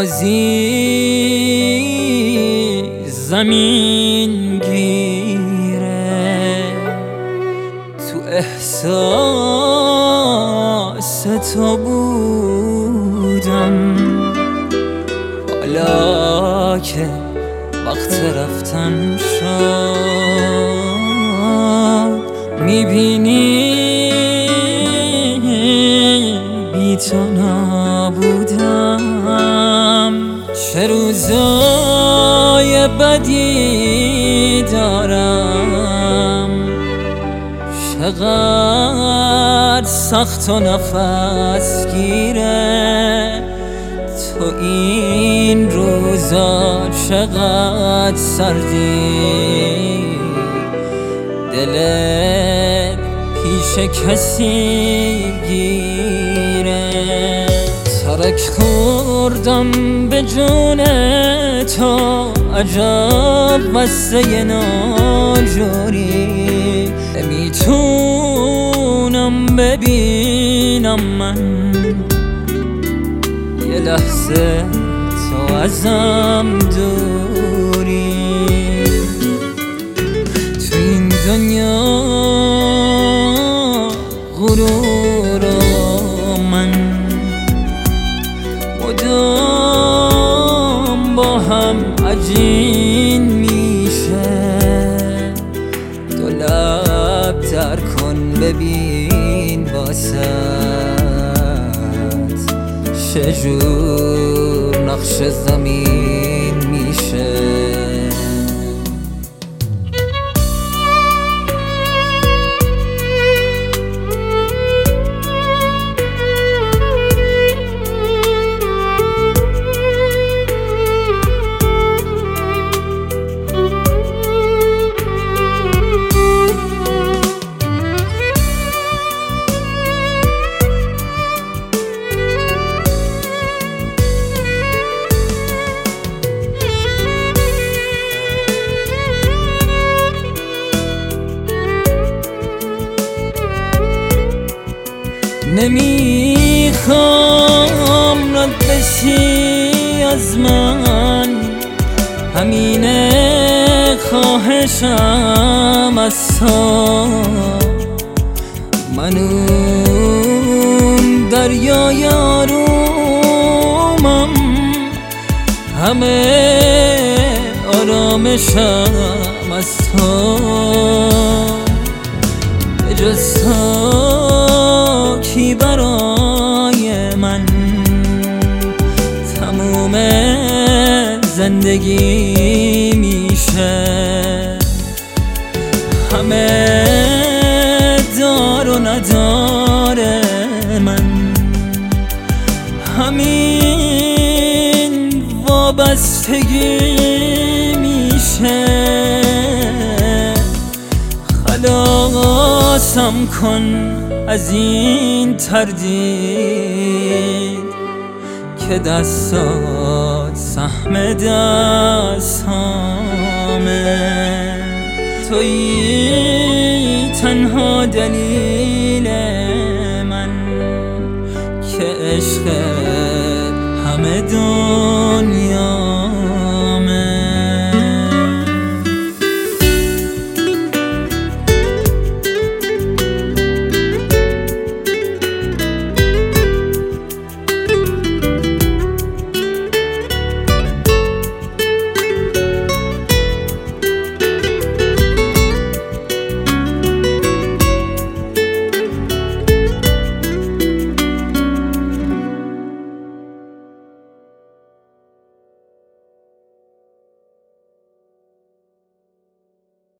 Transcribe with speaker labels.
Speaker 1: بازی زمین گیره تو احساس تو بودم، حالا که وقت رفتن شد میبینی بی تو نبودم. چه روزای بدی دارم، چقدر سخت و نفس گیره تو این روزا، چقدر سردی دلت پیش کسی گیره. ترک خوردم به جون تو، عجب قصه ناجوری، نمیتونم ببینم من یه لحظه تو ازم دوری. تو این دنیا غرور من مدام با هم عجین میشه، دو لب تر کن ببین واسه چجور نقش زمین میشه. نمیخوام رد بشی از من، همینه خواهشم از تو. من اون دریای آرومم، همه آرامشم از تو. به جز تو کی برای من تموم زندگی میشه؟ همه دار و نداره من، همین وابستگی میشه. خلاصم کن از این تردید که دستات سهم دستامه. تویی تنها دلیل من که عشق همه دنیا